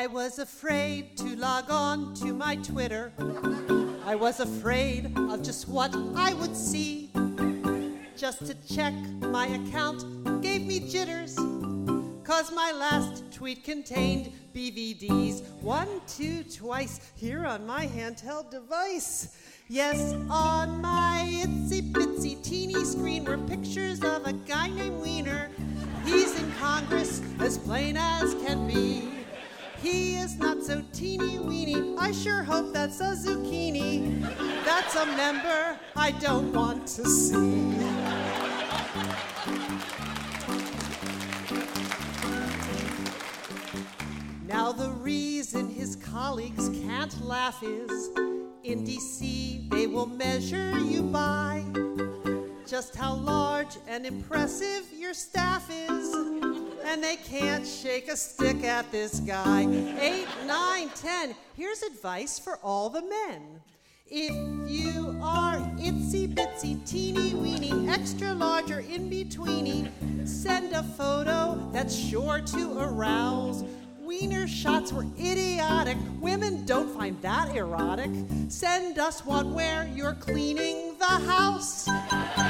I was afraid to log on to my Twitter. I was afraid of just what I would see. Just to check my account gave me jitters, 'cause my last tweet contained BVDs. 1, 2, twice, here on my handheld device. Yes, on my itsy-bitsy teeny screen were pictures of a guy named Wiener. He's in Congress, as plain as can be. He is not so teeny-weeny, I sure hope that's a zucchini. That's a member I don't want to see. Now the reason his colleagues can't laugh is, in DC they will measure you by just how large and impressive your staff is, and they can't shake a stick at this guy. 8, 9, 10, here's advice for all the men. If you are itsy-bitsy, teeny-weeny, extra large or in-betweeny, send a photo that's sure to arouse. Wiener shots were idiotic. Women don't find that erotic. Send us one where you're cleaning the house.